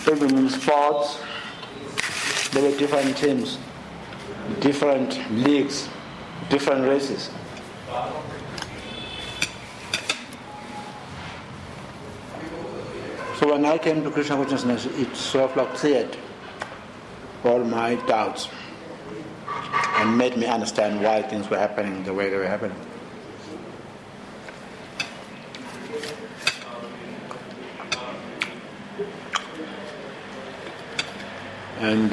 Even in sports, there were different teams, different leagues, different races. So when I came to Krishna consciousness, it sort of like cleared all my doubts and made me understand why things were happening the way they were happening. And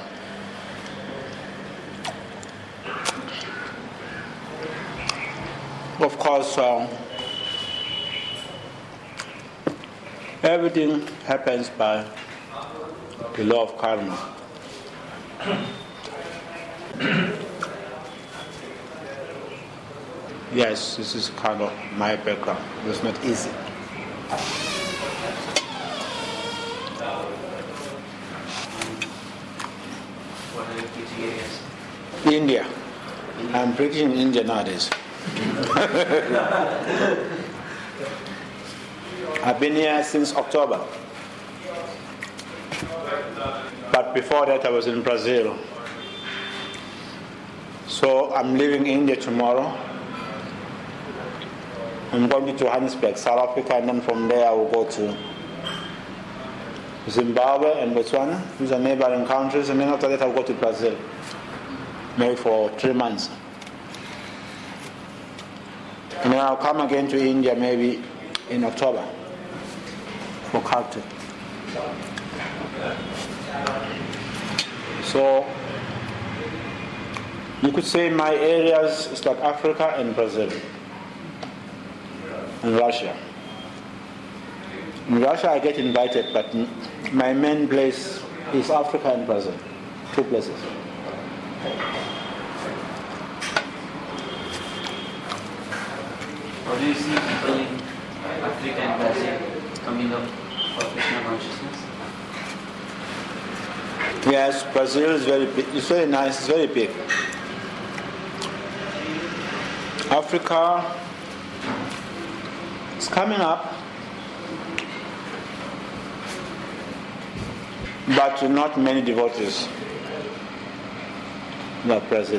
of course, everything happens by the law of karma. Yes, this is kind of my background. It's not easy. What are your teaching areas? India. I'm preaching in India nowadays. I've been here since October. But before that I was in Brazil. So I'm leaving India tomorrow. I'm going to Johannesburg, South Africa, and then from there I will go to Zimbabwe and Botswana, these are neighboring countries, and then after that I'll go to Brazil, maybe for 3 months. And then I'll come again to India maybe in October for Kartik. So you could say my areas is like Africa and Brazil and Russia. In Russia I get invited, but my main place is Africa and Brazil, 2 places. How do you see people in Africa and Brazil coming up for Krishna consciousness? Yes, Brazil is very big. It's very nice, it's very big. Africa is coming up, but not many devotees like Brazil.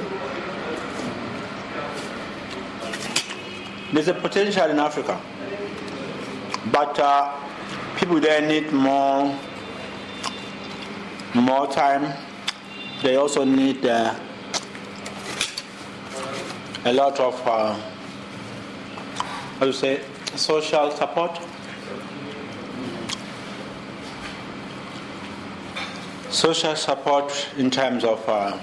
There's a potential in Africa, but people there need more time. They also need a lot of social support. Social support in terms of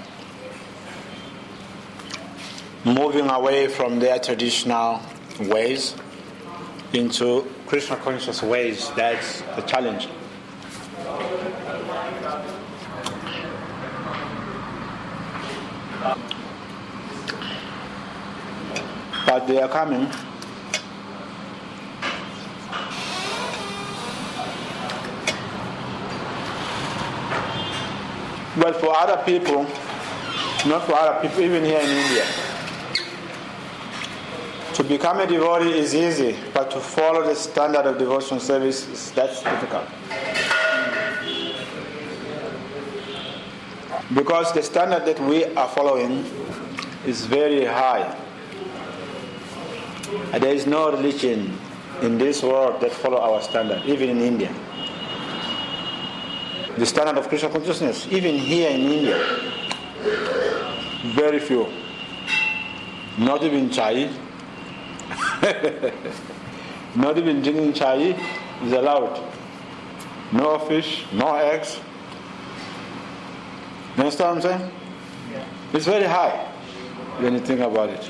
moving away from their traditional ways into Krishna conscious ways. That's the challenge. But they are coming. But for other people, not for other people, even here in India, to become a devotee is easy, but to follow the standard of devotional service, that's difficult. Because the standard that we are following is very high. And there is no religion in this world that follow our standard, even in India. The standard of Krishna consciousness, even here in India, very few. Not even chai. Not even drinking chai is allowed. No fish, no eggs. You understand what I'm saying? Yeah. It's very high when you think about it.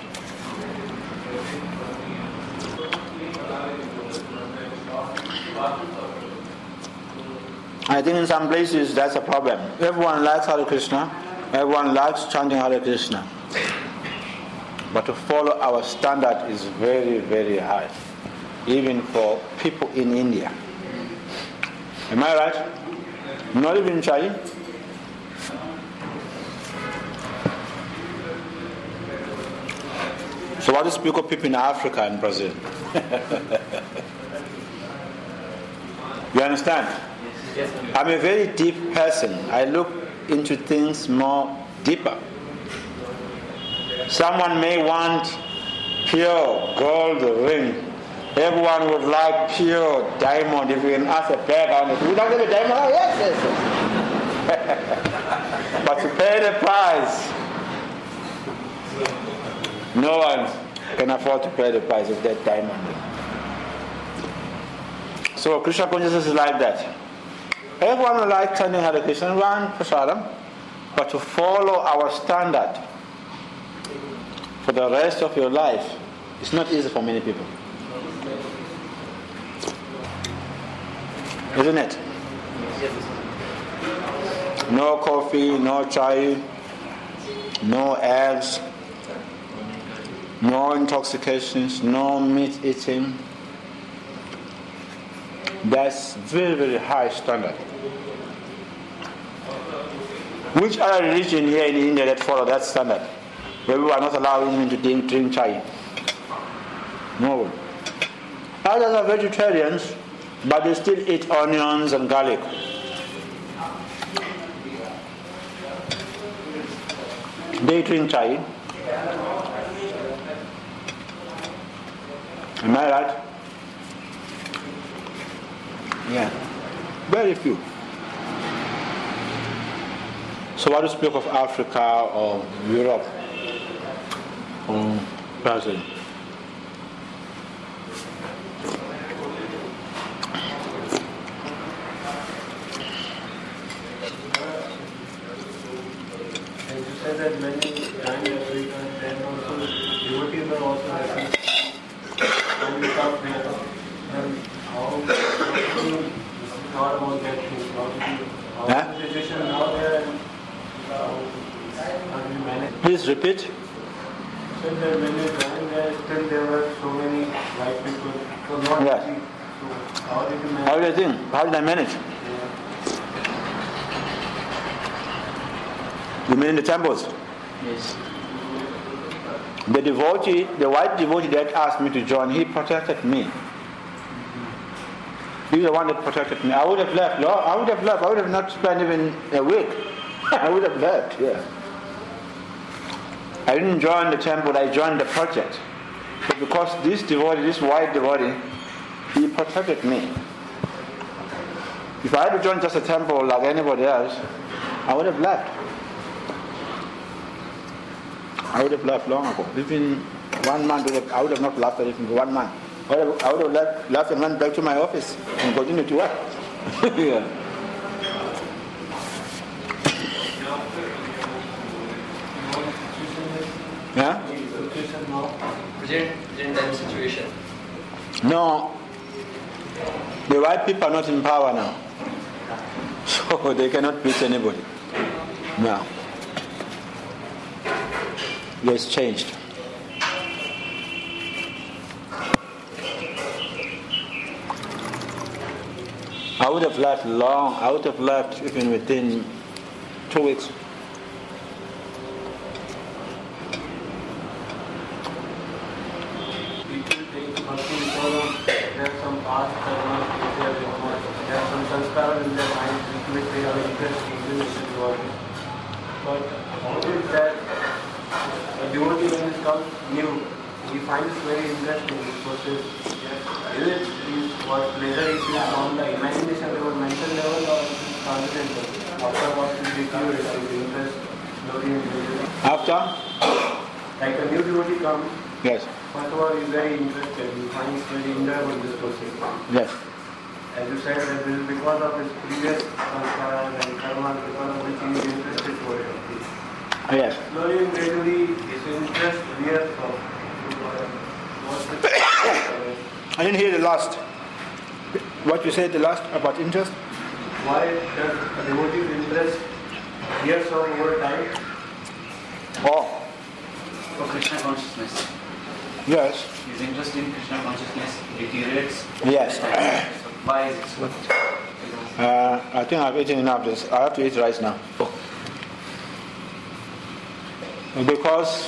I think in some places that's a problem. Everyone likes Hare Krishna, everyone likes chanting Hare Krishna. But to follow our standard is very, very high, even for people in India. Am I right? Not even chai. So what do you speak of people in Africa and Brazil? You understand? Yes, sir. I'm a very deep person. I look into things more deeper. Someone may want pure gold ring. Everyone would like pure diamond. If you can ask a beggar, would you like a diamond? Oh, yes. But to pay the price, no one can afford to pay the price of that diamond. So Krishna consciousness is like that. Everyone will like chanting Hare Krishna and run prasadam, but to follow our standard for the rest of your life, it's not easy for many people. Isn't it? No coffee, no chai, no eggs, no intoxications, no meat eating. That's very, very high standard. Which other religion here in India that follow that standard? Where we are not allowing them to drink chai? No. Others are vegetarians, but they still eat onions and garlic. They drink chai. Am I right? Yeah. Very few. So what do you speak of Africa or Europe or Brazil? That when you join Africa, then also devotees are also happy. And you come there, and how to thought about that thing, how the situation now there, and how you manage. Please repeat. So that when you join there, still there were so many white people. So not Yes. easy. So how did you manage? How do you think? How did I manage? Yeah. You mean in the temples? Yes. The devotee, the white devotee that asked me to join, he protected me. He's the one that protected me. I would have left. No, I would have left. I would have not spent even a week. I would have left. Yeah. I didn't join the temple. I joined the project. But because this devotee, this white devotee, he protected me. If I had joined just a temple like anybody else, I would have left. I would have left long ago. Even 1 month, I would have not left even for 1 month. I would have left and went back to my office and continued to work. Yeah. Yeah? Present time situation. No. The white people are not in power now. So they cannot beat anybody. No. It's changed. I would have left long. I would have left even within 2 weeks. People take mercy because of there's some past karma, there's some sanskara in their mind which they are interested in this world. But how is that a devotee when it comes new, he finds very interesting this process. Is it what pleasure is on the imagination level, mental level, or transcendental? Afterwards, it is the interest, looking into it. After? Like a new devotee comes. Yes. First of all, he's very interested. He finds very enjoyable this process. Yes. As you said, that this is because of his previous sanskaras and karma, because of which he is interested for it. Yes. Slowly and gradually, his interest veers off. I didn't hear the last. What you said the last about interest? Why does a devotee's interest veers off over time? Oh, For Krishna consciousness. yes. His interest in Krishna consciousness deteriorates. Yes. So why is it so? I think I've eaten enough. I have to eat rice now. Because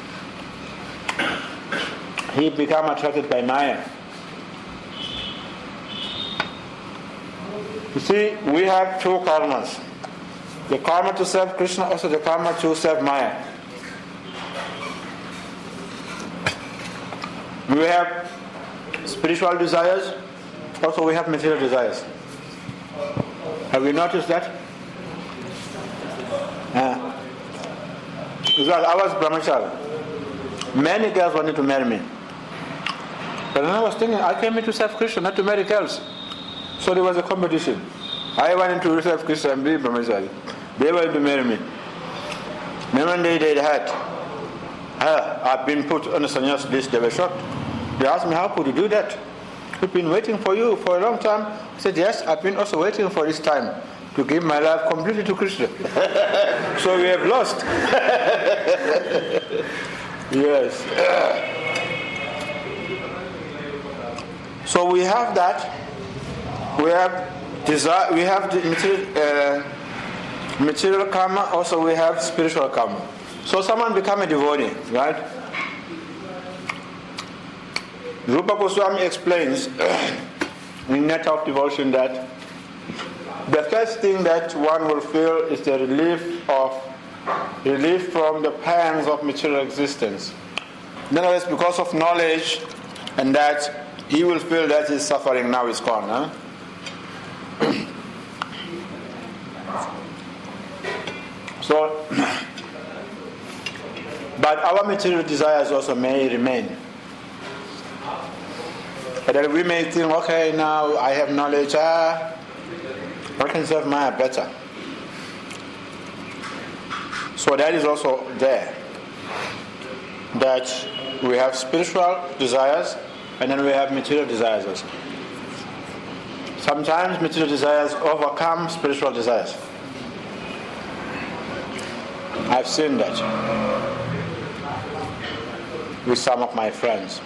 he became attracted by Maya. You see, we have two karmas. The karma to serve Krishna, also the karma to serve Maya. We have spiritual desires, also we have material desires. Have you noticed that? Because I was brahmachari. Many girls wanted to marry me. But then I was thinking, I came here to serve Krishna, not to marry girls. So there was a competition. I wanted to serve Krishna and be brahmachari. They wanted to marry me. Then one day they had, I've been put on a sannyas list, they were shocked. They asked me, how could you do that? We've been waiting for you for a long time. I said, yes, I've been also waiting for this time to give my life completely to Krishna. So we have lost. Yes. So we have that. We have desire. We have the material karma. Also, we have spiritual karma. So someone become a devotee, right? Rupa Goswami explains in Net of Devotion that the first thing that one will feel is the relief from the pangs of material existence. In other words, because of knowledge, and that he will feel that his suffering now is gone. Huh? So, but our material desires also may remain. But then we may think, okay, now I have knowledge, I can serve Maya better. So that is also there. That we have spiritual desires and then we have material desires also. Sometimes material desires overcome spiritual desires. I've seen that with some of my friends.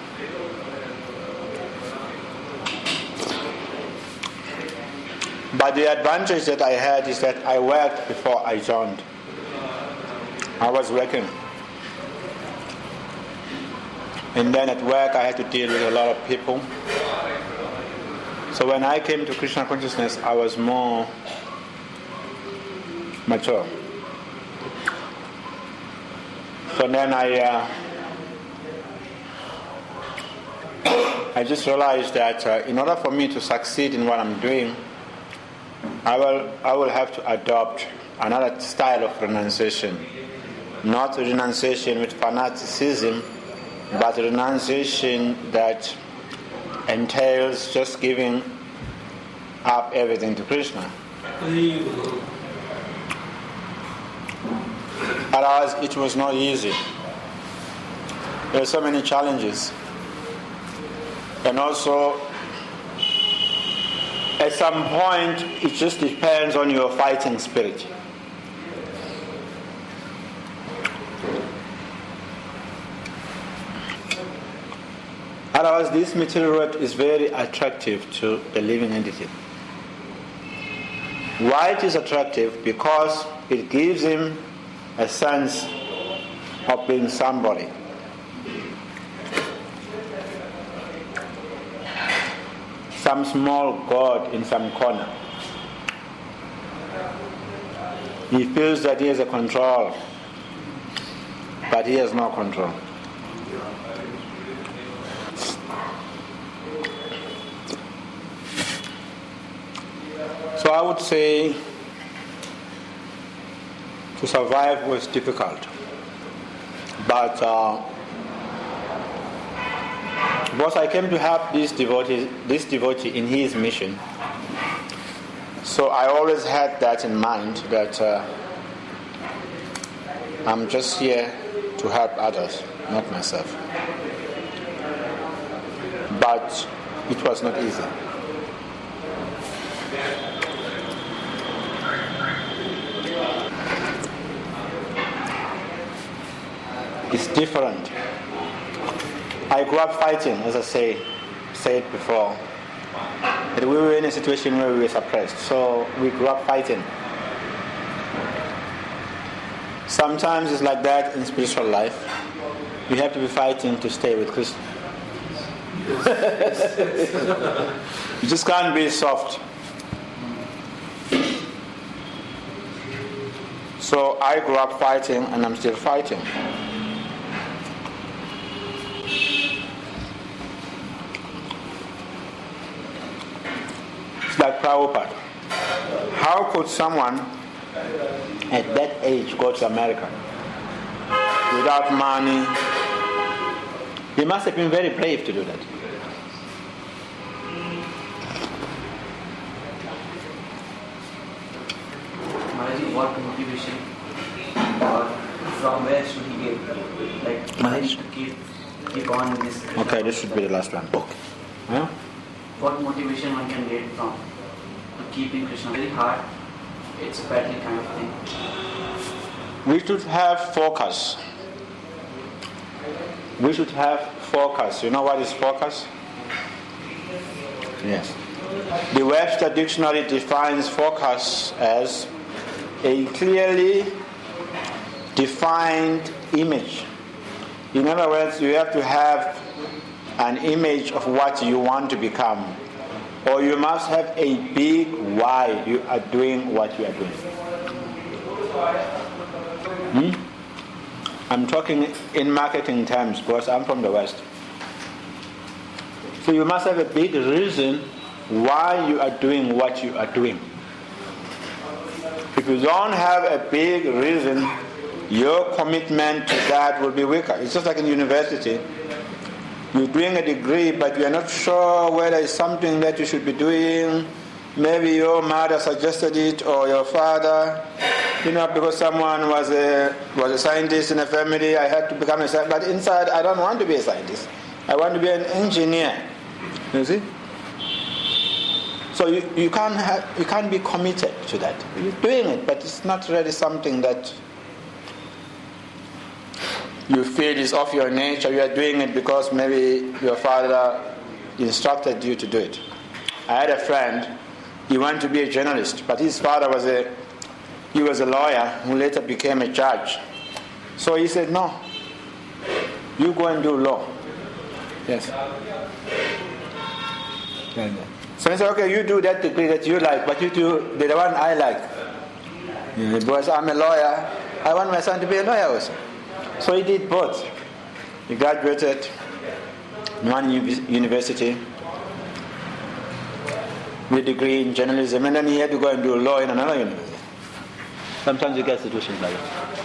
But the advantage that I had is that I worked before I joined. I was working. And then at work I had to deal with a lot of people. So when I came to Krishna consciousness, I was more mature. So then I just realized that in order for me to succeed in what I'm doing, I will have to adopt another style of renunciation. Not renunciation with fanaticism, but renunciation that entails just giving up everything to Krishna. Otherwise, it was not easy. There are so many challenges. And also, at some point, it just depends on your fighting spirit. Otherwise, this material world is very attractive to a living entity. Why it is attractive? Because it gives him a sense of being somebody. Some small god in some corner. He feels that he has a control, but he has no control. So I would say to survive was difficult, but because I came to help this devotee in his mission, so I always had that in mind, that I'm just here to help others, not myself. But it was not easy. It's different. I grew up fighting, as I said before. But we were in a situation where we were suppressed, so we grew up fighting. Sometimes it's like that in spiritual life. You have to be fighting to stay with Krishna. You just can't be soft. So I grew up fighting and I'm still fighting. It's like Prabhupada. How could someone at that age go to America without money? He must have been very brave to do that. Maharaji, what motivation or from where should he get like to keep on in this? Okay, this should be the last one. Okay. Huh? What motivation one can get from to keep in Krishna? Very hard. It's a battle kind of thing. We should have focus. We should have focus. You know what is focus? Yes. The Webster Dictionary defines focus as a clearly defined image. In other words, you have to have an image of what you want to become, or you must have a big why you are doing what you are doing. I'm talking in marketing terms because I'm from the West. So you must have a big reason why you are doing what you are doing. If you don't have a big reason, your commitment to that will be weaker. It's just like in university. You're doing a degree, but you're not sure whether it's something that you should be doing. Maybe your mother suggested it, or your father. Because someone was a scientist in a family, I had to become a scientist. But inside, I don't want to be a scientist. I want to be an engineer. You see? So you can't be committed to that. You're doing it, but it's not really something that you feel is of your nature. You are doing it because maybe your father instructed you to do it. I had a friend, he wanted to be a journalist, but his father was a lawyer who later became a judge. So he said, no, you go and do law. Yes. So he said, okay, you do that degree that you like, but you do the one I like. Because I'm a lawyer, I want my son to be a lawyer also. So he did both. He graduated in one university with a degree in journalism, and then he had to go and do law in another university. Sometimes you get situations like that.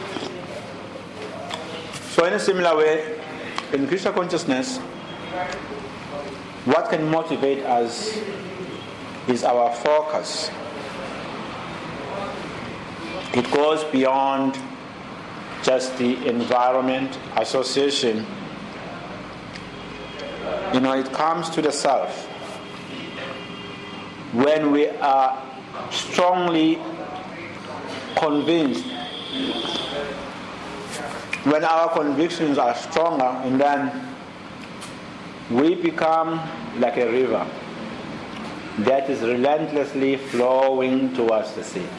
So in a similar way, in Krishna consciousness, what can motivate us is our focus. It goes beyond just the environment, association. It comes to the self. When we are strongly convinced, when our convictions are stronger, and then we become like a river that is relentlessly flowing towards the sea.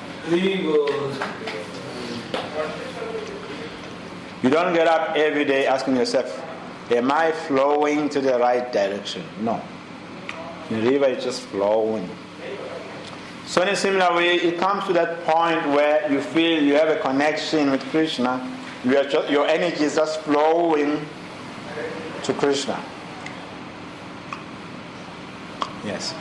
You don't get up every day asking yourself, am I flowing to the right direction? No. The river is just flowing. So in a similar way, it comes to that point where you feel you have a connection with Krishna. Your energy is just flowing to Krishna. Yes.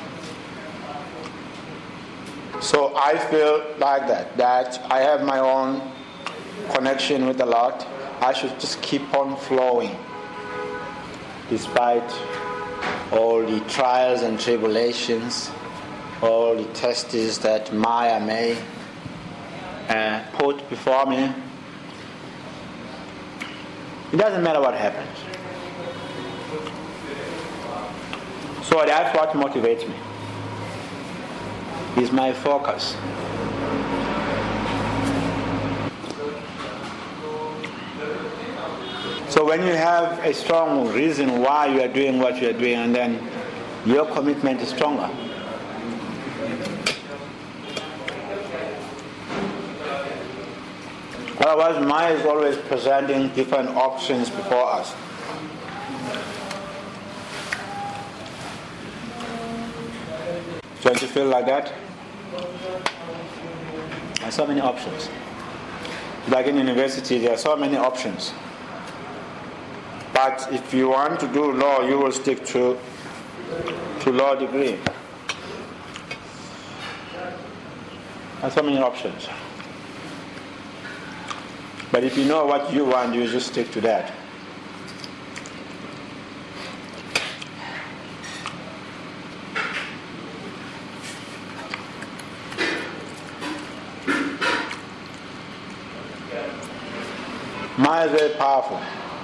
So I feel like that I have my own connection with the Lord. I should just keep on flowing despite all the trials and tribulations, all the tests that Maya may put before me. It doesn't matter what happens. So that's what motivates me. Is my focus. So when you have a strong reason why you are doing what you are doing, and then your commitment is stronger. Otherwise, Maya is always presenting different options before us. Don't you feel like that? There's so many options. Like in university, there are so many options. But if you want to do law, you will stick to law degree. There are so many options. But if you know what you want, you just stick to that. Maya is very powerful.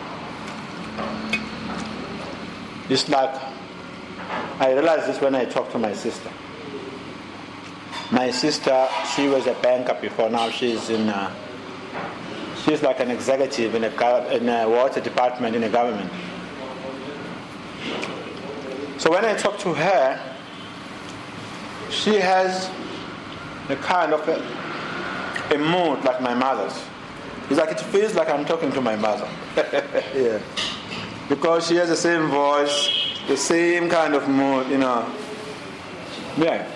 It's like, I realized this when I talked to my sister. My sister, she was a banker before, now she's like an executive in a water department in a government. So when I talk to her, she has a kind of a mood like my mother's. It's like it feels like I'm talking to my mother. Yeah. Because she has the same voice, the same kind of mood, Yeah.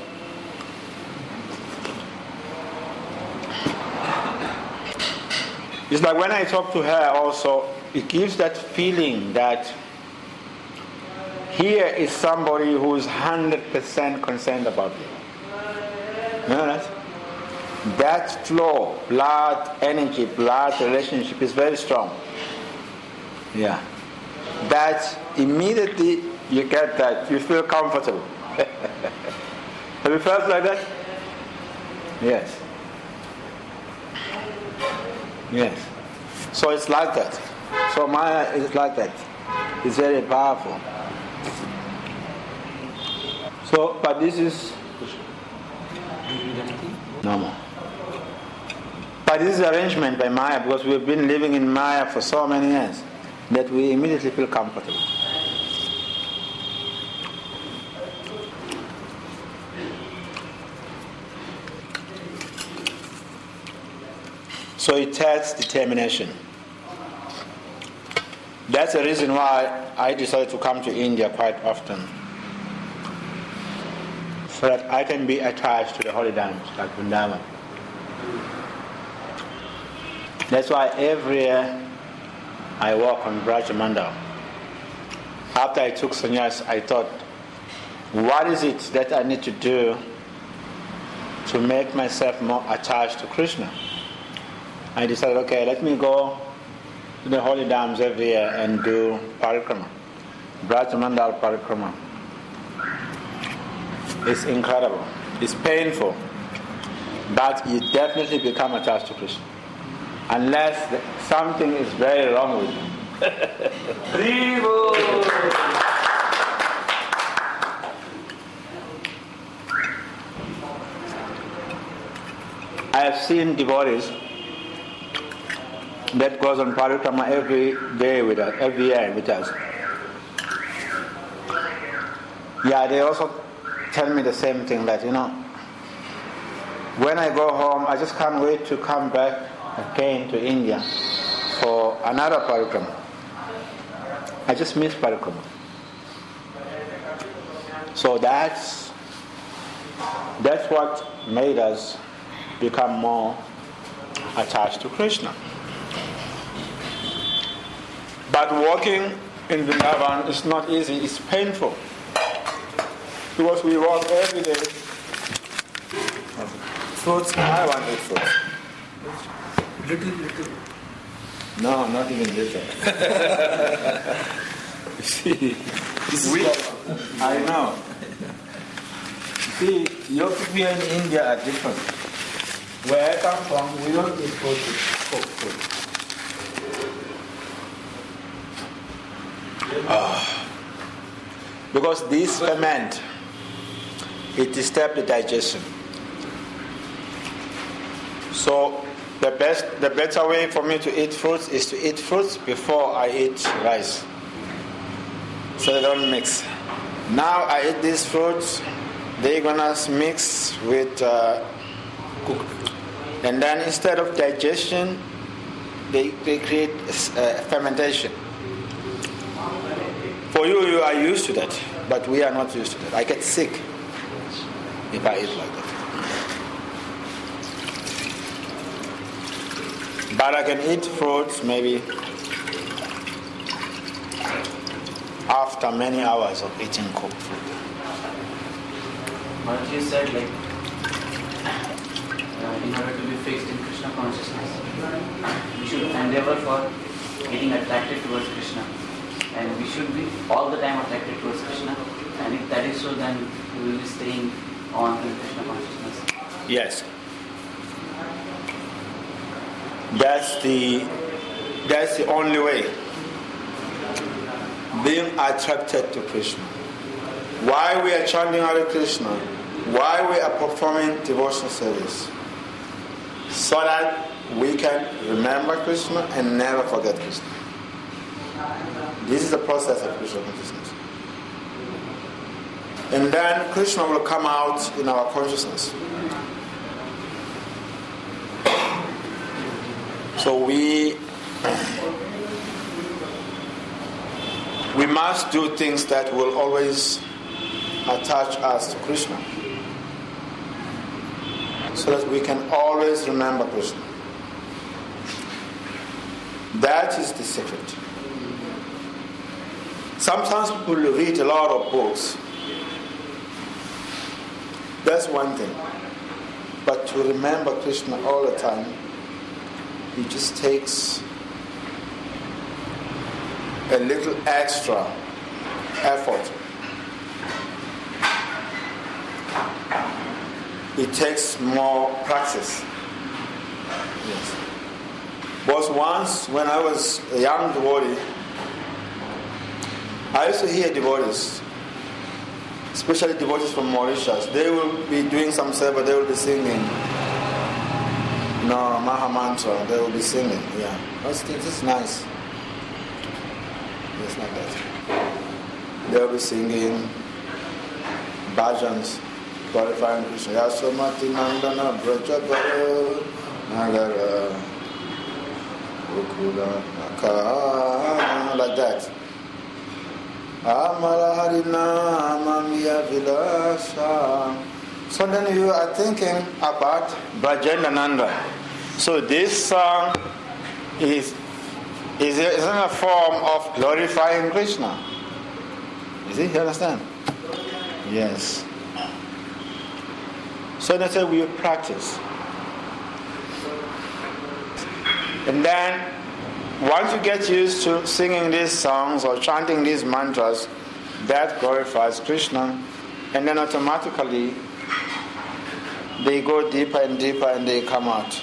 It's like when I talk to her also, it gives that feeling that here is somebody who is 100% concerned about me. You know that? That flow, blood energy, blood relationship is very strong. Yeah. That immediately you get that, you feel comfortable. Have you felt like that? Yes. Yes. So it's like that. So Maya is like that. It's very powerful. So, but this is no more. But this is arrangement by Maya because we've been living in Maya for so many years that we immediately feel comfortable. So it takes determination. That's the reason why I decided to come to India quite often. So that I can be attached to the holy dams like Vrindavan. That's why every year I walk on Brajamandal. After I took sannyas, I thought, what is it that I need to do to make myself more attached to Krishna? I decided, okay, let me go to the holy dams every year and do parikrama, Brajamandal parikrama. It's incredible. It's painful, but you definitely become attached to Krishna. Unless something is very wrong with you. I have seen devotees that goes on parikrama every day with us, every year with us. Yeah, they also tell me the same thing that, when I go home, I just can't wait to come back again to India for another parikrama. I just miss parikrama. So that's what made us become more attached to Krishna. But walking in Vrindavan is not easy, it's painful. Because we walk every day. Fruits, I want to eat fruits. Little. No, not even little. You see, I know. You see, your people here in India are different. Where I come from, we don't eat cooked food. Because this ferment, it disturbs the digestion. So the better way for me to eat fruits is to eat fruits before I eat rice, so they don't mix. Now I eat these fruits, they're gonna mix with cooked, and then instead of digestion, they create fermentation. For you are used to that, but we are not used to that. I get sick if I eat like that. But I can eat fruits maybe after many hours of eating cooked food. But you said like in order to be fixed in Krishna consciousness, we should endeavor for getting attracted towards Krishna, and we should be all the time attracted towards Krishna. And if that is so, then we will be staying on in Krishna consciousness. Yes. That's the only way. Being attracted to Krishna. Why we are chanting Hare Krishna, why we are performing devotional service, so that we can remember Krishna and never forget Krishna. This is the process of Krishna consciousness. And then Krishna will come out in our consciousness. So we must do things that will always attach us to Krishna, so that we can always remember Krishna. That is the secret. Sometimes people read a lot of books. That's one thing. But to remember Krishna all the time, it just takes a little extra effort. It takes more practice. Yes. But once, when I was a young devotee, I used to hear devotees, especially devotees from Mauritius. They will be doing some seva, they will be singing Maha Mantra, they will be singing. Yeah. This is nice. It's like that. They will be singing bhajans, glorifying Krishna. Yasomati Nandana Brajabara Nagara Ukula Naka, like that. Amala Harina Mamiya Vilasa. So then you are thinking about Brajendananda. So this song is in a form of glorifying Krishna. Is it? You understand? Yes. So that's why we practice. And then once you get used to singing these songs or chanting these mantras, that glorifies Krishna, and then automatically they go deeper and deeper and they come out.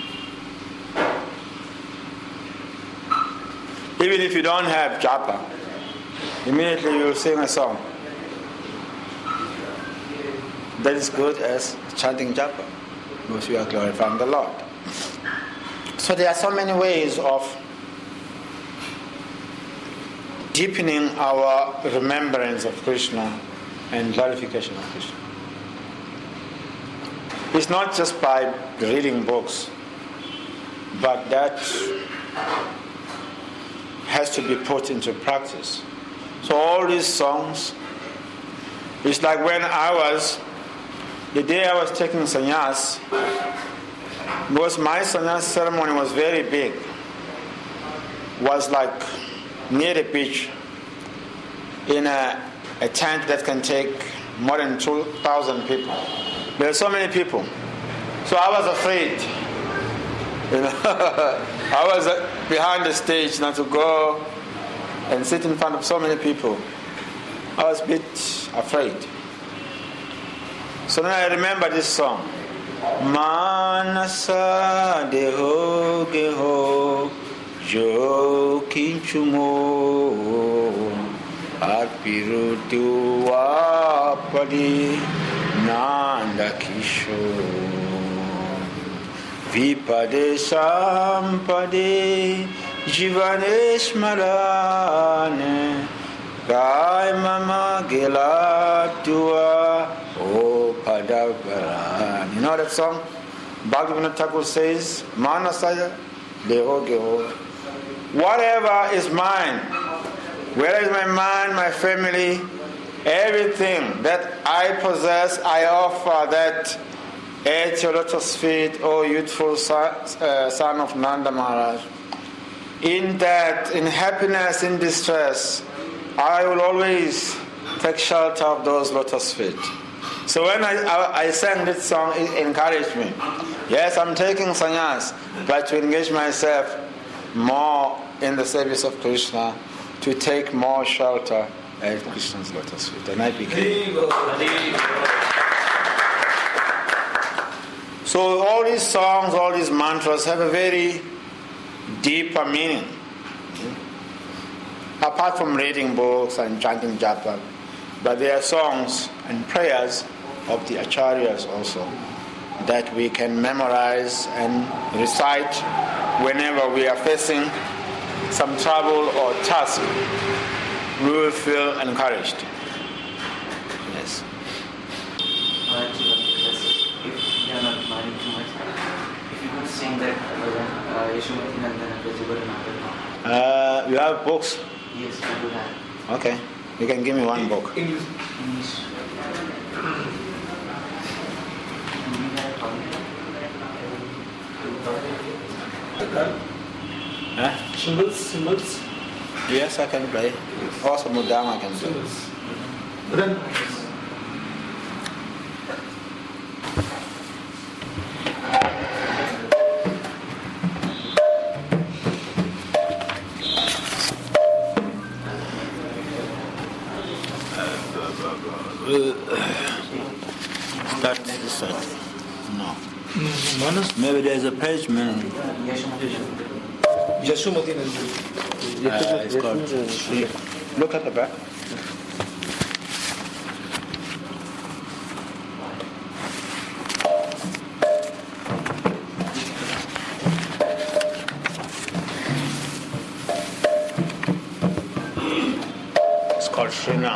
Even if you don't have japa, immediately you will sing a song that is good as chanting japa, because you are glorifying the Lord. So there are so many ways of deepening our remembrance of Krishna and glorification of Krishna. It's not just by reading books, but that has to be put into practice. So all these songs, it's like when the day I was taking sannyas, because my sannyas ceremony was very big, was like near the beach in a tent that can take more than 2,000 people. There are so many people. So I was afraid. I was behind the stage not to go and sit in front of so many people. I was a bit afraid. So then I remember this song. Manasa deho geho jo kinchumo arpirutu apadi nanda kisho vipade sampade jivanesh marane gai mama gelatua o padavaran. You know that song? Bhagavata Thakur says, Manasaya deho geho. Whatever is mine, whether it's my mind, my family, everything that I possess, I offer that At your lotus feet, O youthful son of Nanda Maharaj. In death, in happiness, in distress, I will always take shelter of those lotus feet. So when I sang this song, it encouraged me. Yes, I'm taking sannyas, but to engage myself more in the service of Krishna, to take more shelter at Krishna's lotus feet. And I became. So all these songs, all these mantras have a very deeper meaning. Apart from reading books and chanting japa, but there are songs and prayers of the acharyas also that we can memorize and recite whenever we are facing some trouble or task. We will feel encouraged. Yes. If you are not smiling too much, if you could sing that Yashomati Nandana Brajabara. You have books? Yes, I do have. Okay. You can give me one book. English. Symbols. Yes, I can play. Also Mudam I can play. Then Start this side. No. Maybe there's a page, man. Yashomati Nandana. It's called. Look at the back. It's called Srinam.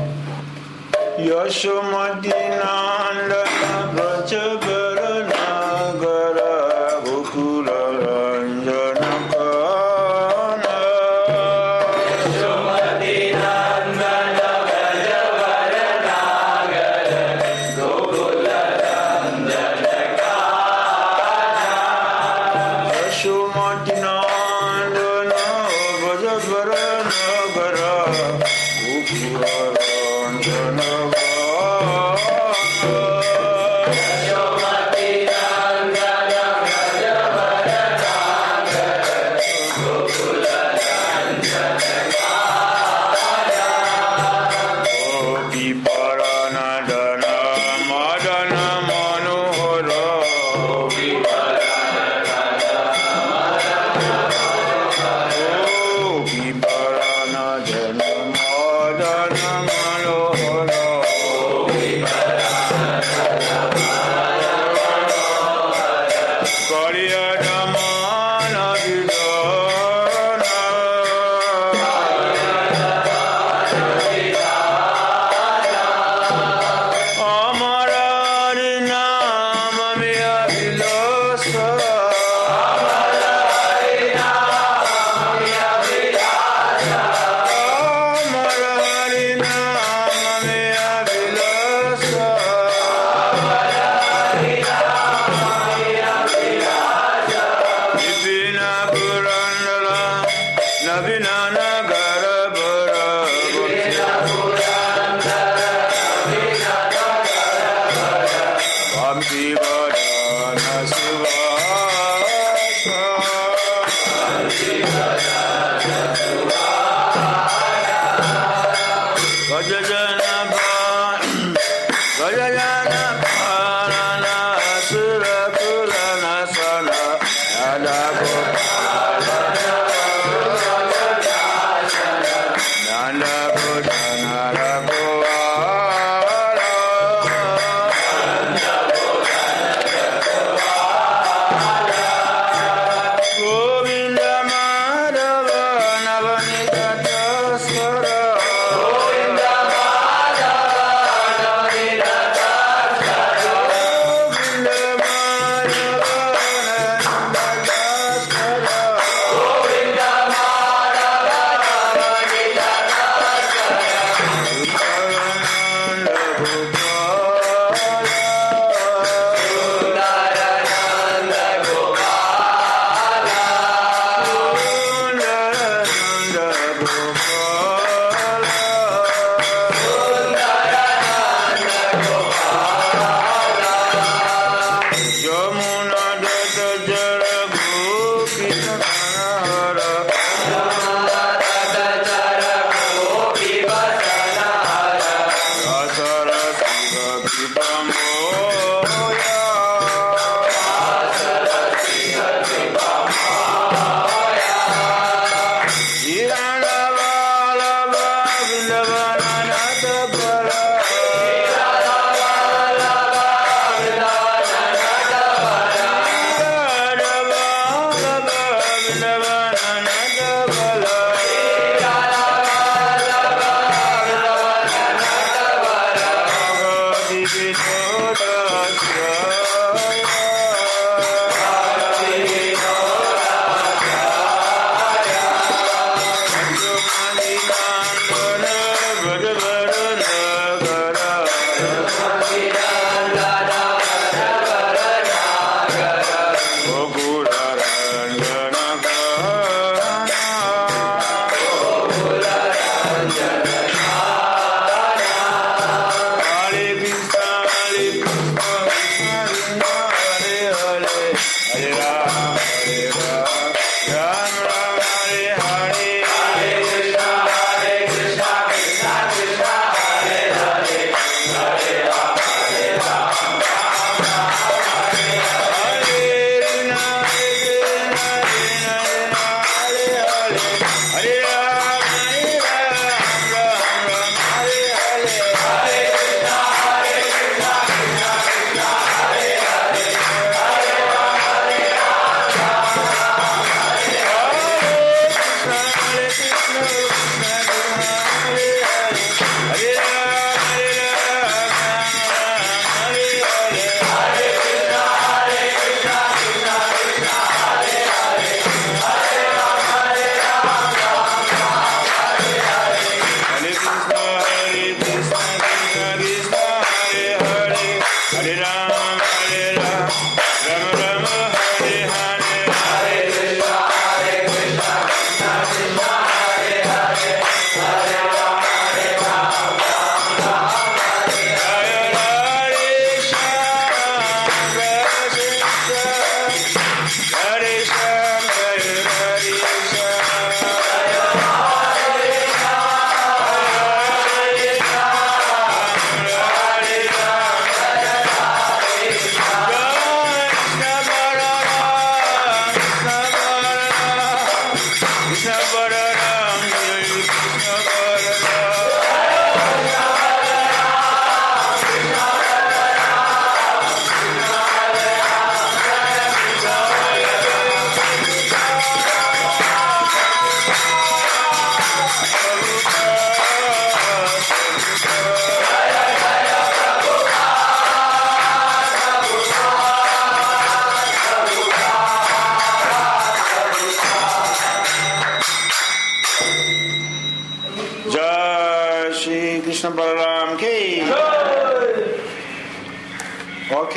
Yashomati Nandana Brajabara Nagara Gokula Ranjana Kana. Yashomati Nandana Brajabara Nagara Gokula Ranjana Kana. Yashomati Nandana Brajabara Nagara Gokula Ranjana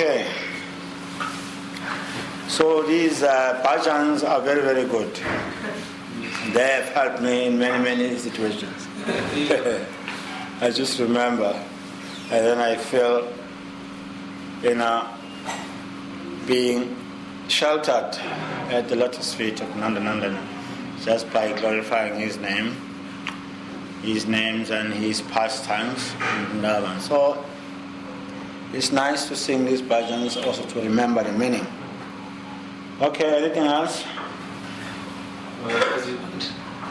Okay. So these bhajans are very, very good. They have helped me in many, many situations. I just remember, and then I feel, being sheltered at the lotus feet of Nandanandana, just by glorifying his names and his pastimes in Vrindavan. So it's nice to sing these bhajans, also to remember the meaning. Okay, anything else? As you want.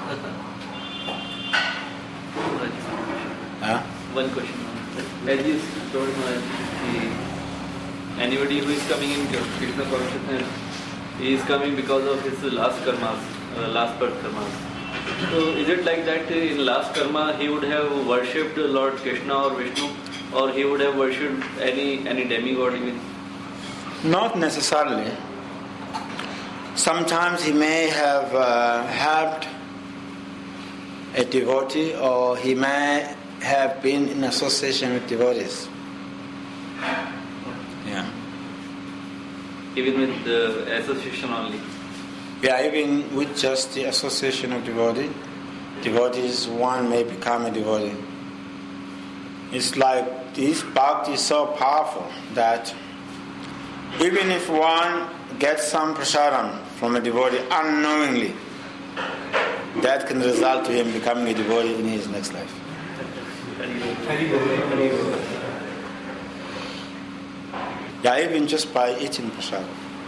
Huh? One question. As you told me, anybody who is coming in Krishna consciousness, he is coming because of his last karmas, last birth karmas. So is it like that in last karma he would have worshipped Lord Krishna or Vishnu, or he would have worshipped any demigod even? Not necessarily. Sometimes he may have helped a devotee, or he may have been in association with devotees. Yeah. Even with the association only? Yeah, even with just the association of devotees, one may become a devotee. It's like this bhakti is so powerful that even if one gets some prasadam from a devotee unknowingly, that can result to him becoming a devotee in his next life. Yeah, even just by eating prasadam.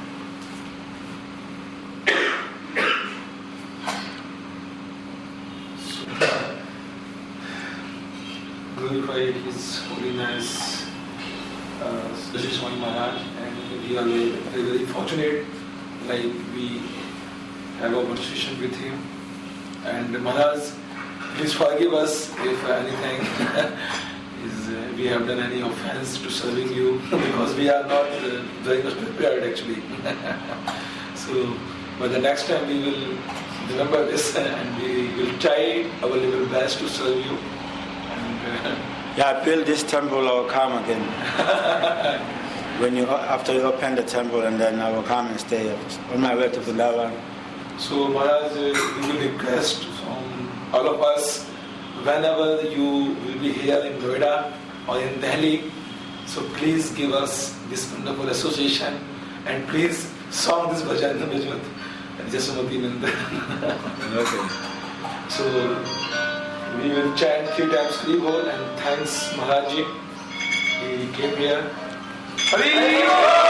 Glorify His Holiness Sri Swami Maharaj, and we are very, very fortunate, like we have a conversation with him. And Maharaj, please forgive us if anything we have done any offense to serving you, because we are not very much prepared actually. So, but the next time we will remember this and we will try our level best to serve you. Yeah, build this temple, I will come again. After you open the temple, and then I will come and stay on my way to Vrindavan. So Maharaj, we will request from all of us, whenever you will be here in Noida or in Delhi, so please give us this wonderful association, and please song this bhajan with Jasumati Nanda. Okay. So we will chant 3 times Hari Bol, and thanks Maharajji. He came here. Hari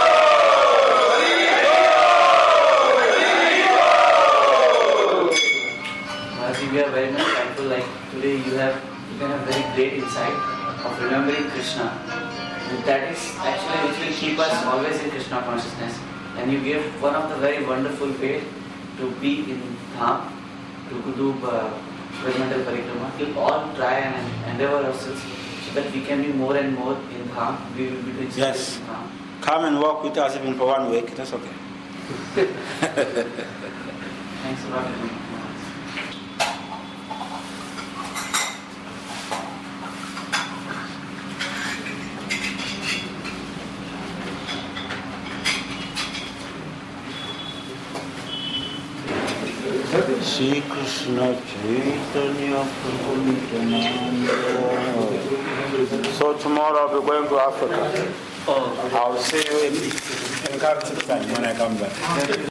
Maharaj, we are very much thankful. Like today, you can have very great insight of remembering Krishna. And that is actually which will keep us always in Krishna consciousness. And you gave one of the very wonderful way to be in Dham, to do Brahmandal Parikrama. We'll all try and endeavor ourselves so that we can be more and more in Dham. We will be doing Yes. in Dham. Come and walk with us even for 1 week, that's okay. Thanks a lot. Shri Krishna Chaitanya Prabhu Nityananda. So tomorrow I'll be going to Africa. I'll see you in Kazakhstan when I come back.